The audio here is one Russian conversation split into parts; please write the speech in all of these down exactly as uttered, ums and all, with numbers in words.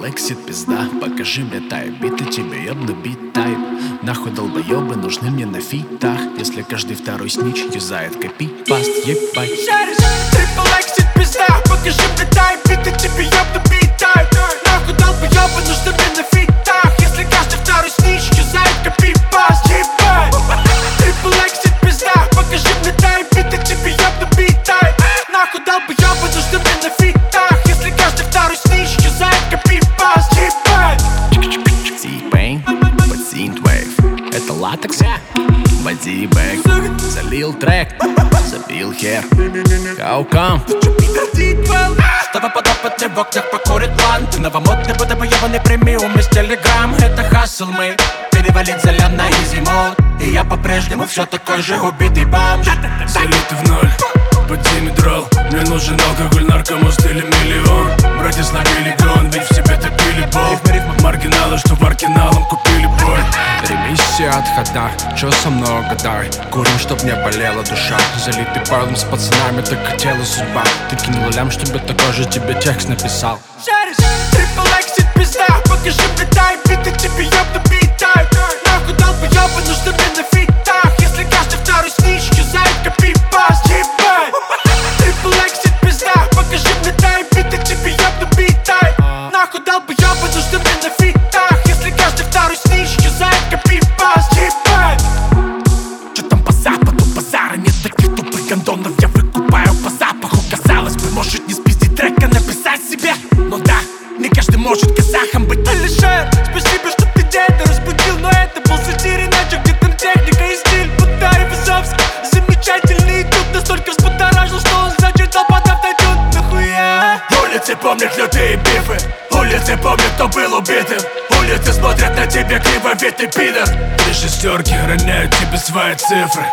Трипл эксит, пизда, покажи мне тайп. Биты тебе ебну бит тайп. Нахуй долбоебы нужны мне на фитах, если каждый второй снич юзает копипаст, ебать. Трипл эксит, пизда, покажи мне тайп. Биты тебе ебну бит тайп. Нахуй долбоебы нужны мне на фитах, если каждый второй снич юзает копипаст, ебать. Трипл эксит, пизда, покажи мне тайп. Биты тебе ебну бит тайп. Нахуй долбоебы нужны мне на фитах, если каждый второй снич юзает копипаст, ебать. T-Pain под Synthwave. Это латекс, води бэк. Залил трек, забил хер. How come? Чтобы подопытный в окнах покурит блант. Новомодный подобоебанный премиум из телеграм. Это хасл мы, перевалить залем на изи мод. И я по-прежнему все такой же убитый бомж. Залитый в ноль, поди медрол. Мне нужен алкоголь, наркомост или миллион. Братья словили гон, ведь в себе топили бол. Маргиналы, что в аркиналом купили бой. Ремиссия от хода, чё со мной гадай? Курим, чтоб не болела душа. Залитый парлом с пацанами, так хотела судьба. Ты кинул лям, чтобы такой же тебе текст написал. Трипл эксит, пизда, покажи мне тайп. Биты тебе ебну бит тайп. Нахуй долбоебы нужны мне на фитах, если каждый второй снич юзает копипаст, ебать. Трипл эксит, пизда, покажи мне тайп. Биты тебе ебну бит тайп. Нахуй долбоебы нужны мне на фитах, если каждый второй снич юзает копипаст, ебать. Чё там по западу базара? Нет таких тупых гондонов, я выкупаю по запаху. Казалось бы, может не спиздить трека, написать себе. Ну да, не каждый может казахом быть. Алишер, спасибо, что ты деда разбудил, но это был сатир, иначе где там техника и стиль. Бутаев и Завск, замечательный тут настолько взбудоражил, что он зачитал под автотюн. Нахуя? Улицы помнят людей и бифы. Улицы помнят, кто был убитым. Улицы смотрят на тебя криво, ведь ты пидор. Три шестерки роняют тебе свои цифры.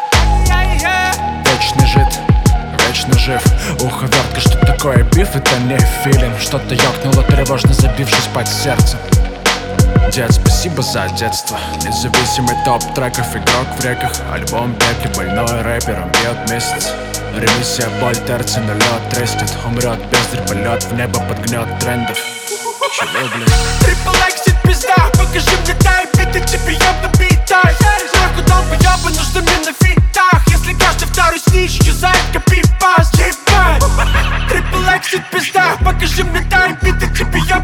Вечно жит, вечно жив. Ухо вертка, что такое биф? Это не филин. Что-то ёкнуло, тревожно забившись под сердце. Дед, спасибо за детство. Независимый топ треков, игрок в реках. Альбом пеки, больной рэпер, он бьет месяц. Ремиссия, боль, терцы, на лед трестит. Умрет бездарь, полет в небо под гнет трендов. Чего, блин? Трипл эксит, пизда, покажи мне тайп. Биты тебе ебну бит тайп. Нахуй долбоебы нужны мне на фитах, если каждый второй снич юзает копипаст, ебать. Трипл эксит, пизда, покажи мне тайп. Биты тебе ебну